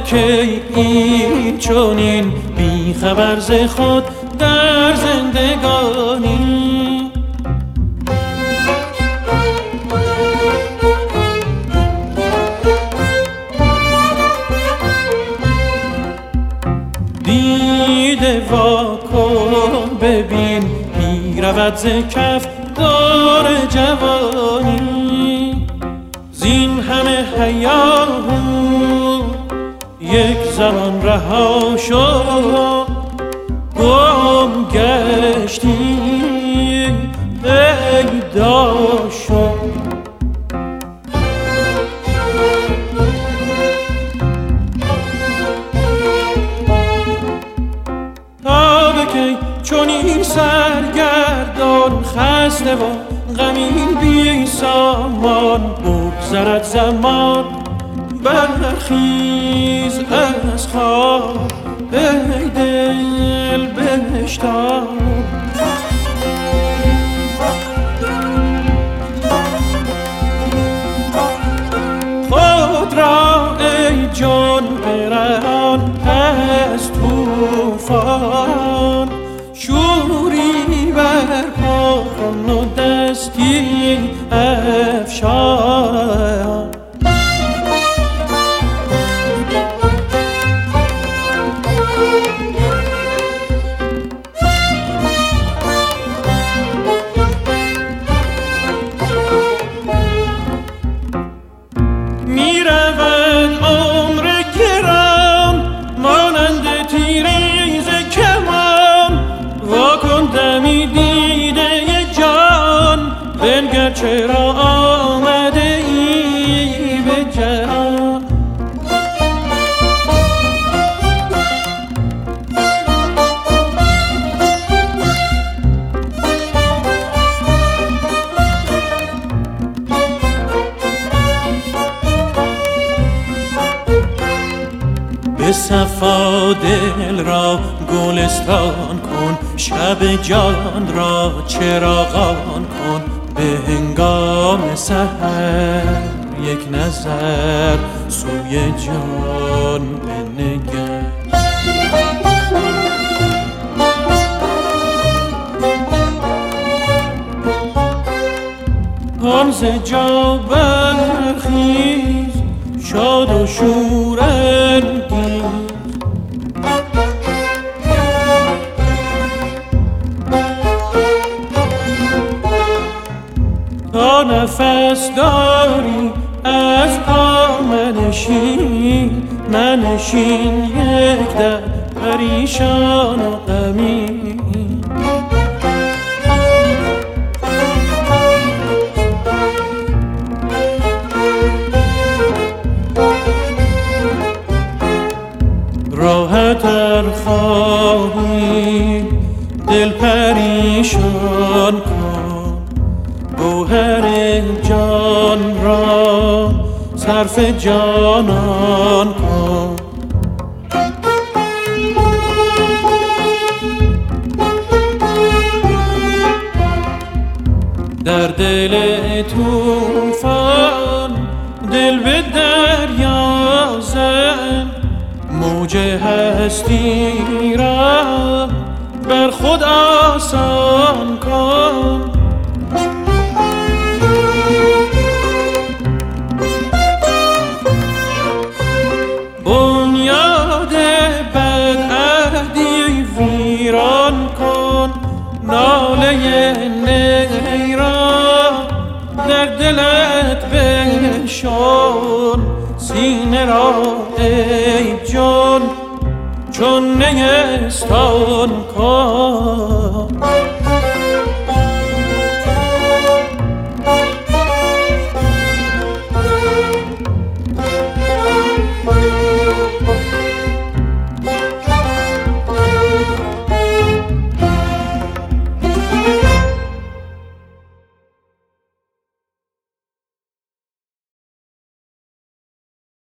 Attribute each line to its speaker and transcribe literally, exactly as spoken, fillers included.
Speaker 1: کی این چونین بی خبر ز خود در زندگانی. دیده وا کن ببین می رود ز کف دور جوانی. زین همه هیاهو یک زمان رها شد، گم گشتی پیدا شد. تا به کی چون این سرگردان خسته و غمین بی سامان بگذرد زمان. برخیز از خواب ای دل بشتاب. خود را ای جان برهان از طوفان. شوری برپا کن و دستی افشان. چرا آمده ای به جهان؟ به صفا دل را گلستان کن، شب جان را چراغان کن. به هنگام سحر یک نظر سوی جان بنگر. آن ز جا برخیز شاد و شورانگیز. تا نفس داری از پا منشین، منشین یک در پریشان و غمین. راحت ار خواهی دل پریشان کن، گوهر جان را صرف جانان کن. در دل طوفان دل به دریا زن، موج هستی را بر خود آسان کن. بنیاد بدعهدی ویران کن، ناله نیران در دلت بنشان. سینه را ای جان چون نیستان کن.